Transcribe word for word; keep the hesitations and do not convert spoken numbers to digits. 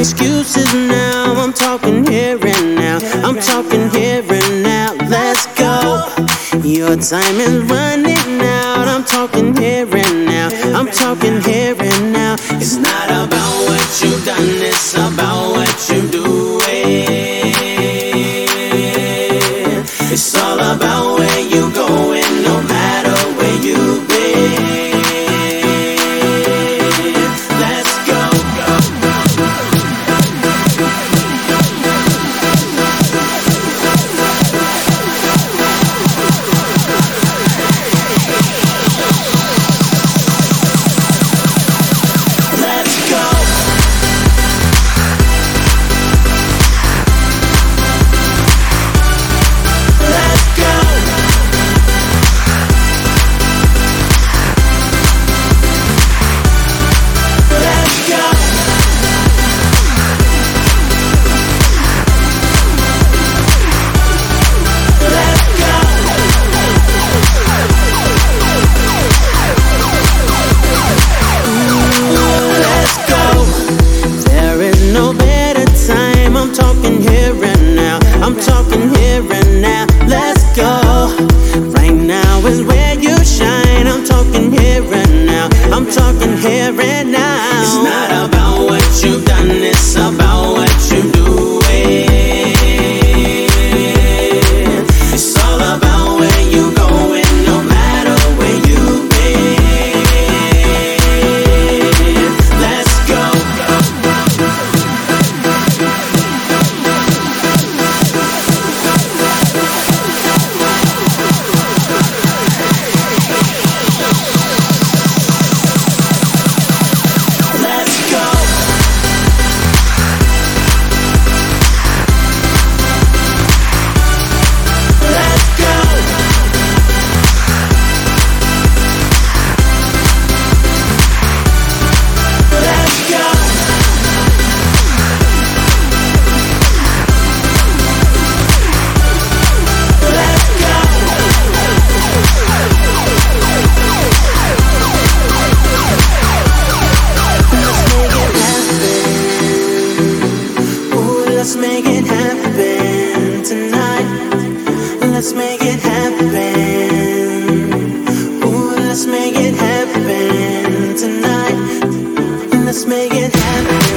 excuses now. I'm talking here and now. I'm talking here and now. Let's go. Your time is running out. I'm talking here and now. I'm talking here and now. It's not about what you've done, it's about what you're doing. It's all about where you're going, no matter where you've been. Let's go. I'm talking here and now, let's go. Right now is where you shine. I'm talking here and now, I'm talking here and now. It's not about what you've done, it's about what you're doing. It's all about where you're going, no matter where you've been. Let's go. Let's make it happen tonight. Let's make it happen. Ooh, let's make it happen tonight. Let's make it happen.